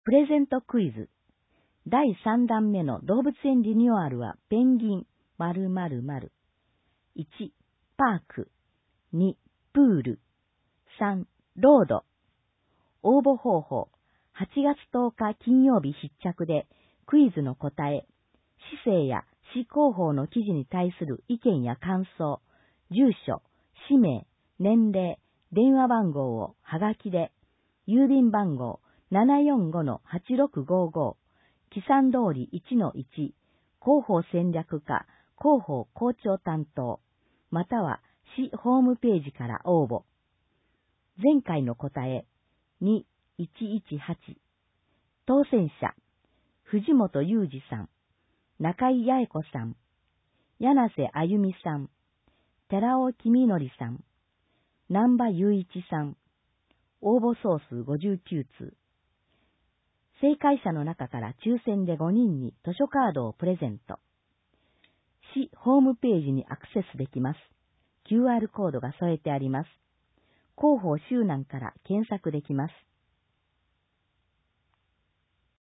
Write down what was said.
プレゼントクイズ。第3弾目の動物園リニューアルはペンギン〇〇〇。1、パーク。2、プール。3、ロード。応募方法。8月10日金曜日必着でクイズの答え、市政や市広報の記事に対する意見や感想、住所、氏名、年齢、電話番号をはがきで、郵便番号 745-8655、記算通り 1-1、広報戦略課、広報校長担当、または市ホームページから応募。前回の答え、2118。当選者、藤本裕二さん、中井八重子さん、柳瀬あゆみさん、寺尾公則さん、南波雄一さん、応募総数59通。正解者の中から抽選で5人に図書カードをプレゼント。市ホームページにアクセスできます。QR コードが添えてあります。広報周南から検索できます。